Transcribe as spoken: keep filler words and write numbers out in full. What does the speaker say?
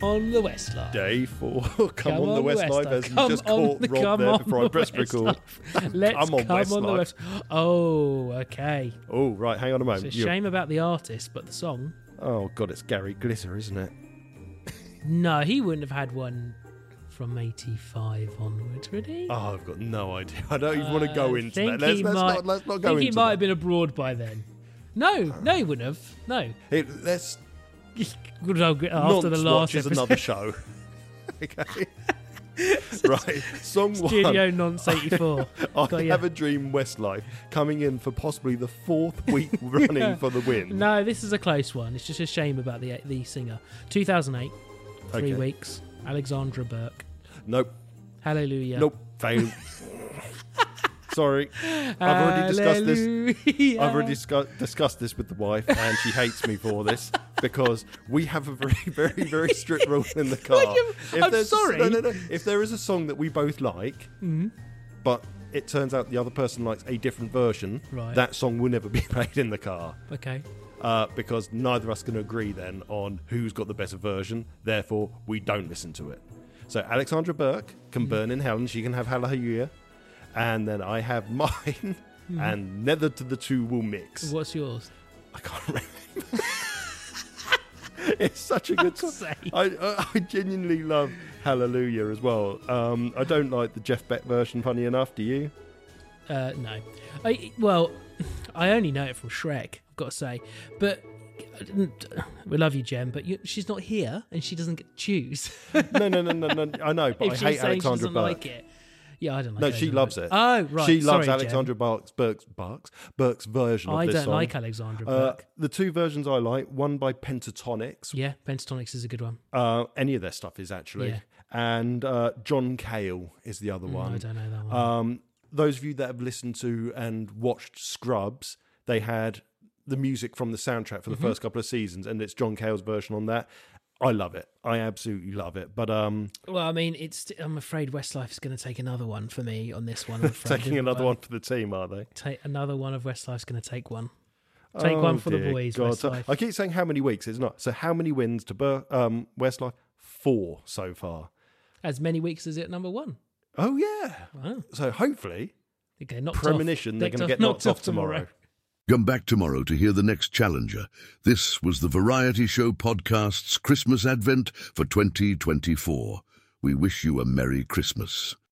on the Westlife. Day four. Come, Come on, on the the Westlife, Westlife. as you Come just on caught the- Rob come there on before I the pressed record. Let's come on, come on the Westlife. West. Oh, okay. Oh, right, hang on a moment. It's a You're- shame about the artist, but the song. Oh, God, it's Gary Glitter, isn't it? No, he wouldn't have had one from eighty-five onwards, would he? Oh, I've got no idea. I don't even want to go I into think that. Let's, he let's, might- not, let's not go I think into he might that. have been abroad by then. No, no, he wouldn't have. No. It, let's Good old- After the Nonce last Watch is episode. another show. Okay. Right, song Studio one. Nonce eighty-four. I Got ya. Have a Dream Westlife coming in for possibly the fourth week running Yeah. for the win. No, this is a close one. It's just a shame about the the singer. two thousand eight, three Okay. weeks. Alexandra Burke. Nope. Hallelujah. Nope. Fail. Sorry. I've already discussed this. Hallelujah. I've already discu- discussed this with the wife, and she hates me for this because we have a very, very, very strict rule in the car. you- I'm there's- sorry. No, no, no. If there is a song that we both like, Mm-hmm. but it turns out the other person likes a different version, Right. that song will never be played in the car. Okay. Uh, because neither of us can agree then on who's got the better version. Therefore, we don't listen to it. So Alexandra Burke can Mm-hmm. burn in hell, and she can have Hallelujah, and then I have mine, and Nether to the two will mix. What's yours? I can't remember. It's such a good song. Fuck's sake. I, I, I genuinely love Hallelujah as well. Um, I don't like the Jeff Beck version, funny enough. Do you? Uh, no. I, well, I only know it from Shrek, I've got to say. But we love you, Jem, but you, she's not here and she doesn't get to choose. No, no, no, no, no. I know, but if I she's hate saying she Alexandra doesn't Burke. like it. Yeah, I don't like No, it. she either, loves but- it. Oh, right. She loves Sorry, Alexandra Burke's, Burke's, Burke's, Burke's version Jem. of I this don't song. like Alexandra Uh, Burke. the two versions I like, one by Pentatonics. Yeah, Pentatonics is a good one. Uh, any of their stuff is actually. Yeah. And uh, John Cale is the other Mm, one. I don't know that one. Um, those of you that have listened to and watched Scrubs, they had the music from the soundtrack for the Mm-hmm. first couple of seasons, and it's John Cale's version on that. I love it. I absolutely love it. But um, Well, I mean, it's. I'm afraid Westlife's going to take another one for me on this one. I'm afraid. taking another one for the team, are they? Take another one of Westlife's going to take one. Take Oh, one for the dear boys, God. So Westlife. I keep saying how many weeks. It's not. So how many wins to Bur- um, Westlife? Four so far. As many weeks as it number one. Oh, yeah. Wow. So hopefully, Okay, knocked premonition, off. they're going to off- get knocked, off tomorrow. tomorrow. Come back tomorrow to hear the next challenger. This was the Variety Show Podcast's Christmas Advent for twenty twenty-four. We wish you a Merry Christmas.